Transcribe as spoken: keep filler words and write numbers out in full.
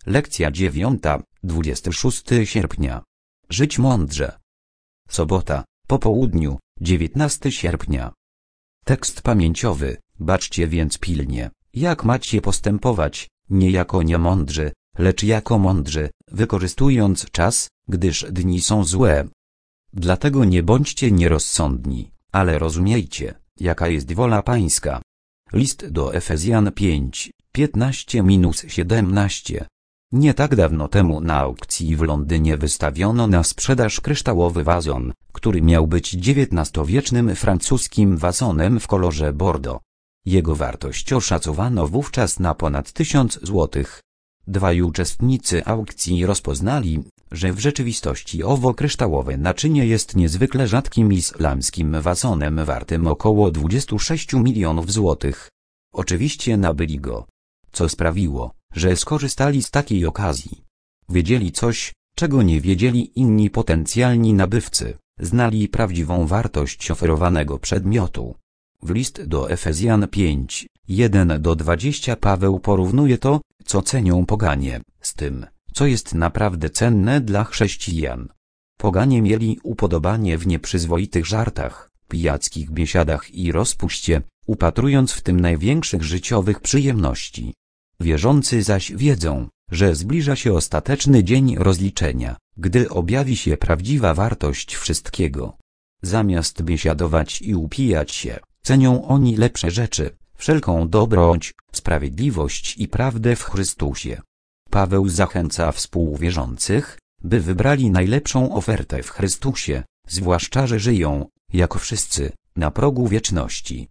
Lekcja dziewiąta, dwudziestego szóstego sierpnia. Żyć mądrze. Sobota, po południu, dziewiętnastego sierpnia. Tekst pamięciowy. Baczcie więc pilnie, jak macie postępować, nie jako niemądrzy, lecz jako mądrzy, wykorzystując czas, gdyż dni są złe. Dlatego nie bądźcie nierozsądni, ale rozumiejcie, jaka jest wola Pańska. List do Efezjan pięć, piętnaście siedemnaście. Nie tak dawno temu na aukcji w Londynie wystawiono na sprzedaż kryształowy wazon, który miał być dziewiętnastowiecznym francuskim wazonem w kolorze bordo. Jego wartość oszacowano wówczas na ponad tysiąc złotych. Dwaj uczestnicy aukcji rozpoznali, że w rzeczywistości owo kryształowe naczynie jest niezwykle rzadkim islamskim wazonem wartym około dwadzieścia sześć milionów złotych. Oczywiście nabyli go. Co sprawiło, że skorzystali z takiej okazji? Wiedzieli coś, czego nie wiedzieli inni potencjalni nabywcy, znali prawdziwą wartość oferowanego przedmiotu. W list do Efezjan pięć, jeden do dwudziestu Paweł porównuje to, co cenią poganie, z tym, co jest naprawdę cenne dla chrześcijan. Poganie mieli upodobanie w nieprzyzwoitych żartach, pijackich biesiadach i rozpuście, upatrując w tym największych życiowych przyjemności. Wierzący zaś wiedzą, że zbliża się ostateczny dzień rozliczenia, gdy objawi się prawdziwa wartość wszystkiego. Zamiast biesiadować i upijać się, cenią oni lepsze rzeczy, wszelką dobroć, sprawiedliwość i prawdę w Chrystusie. Paweł zachęca współwierzących, by wybrali najlepszą ofertę w Chrystusie, zwłaszcza że żyją, jako wszyscy, na progu wieczności.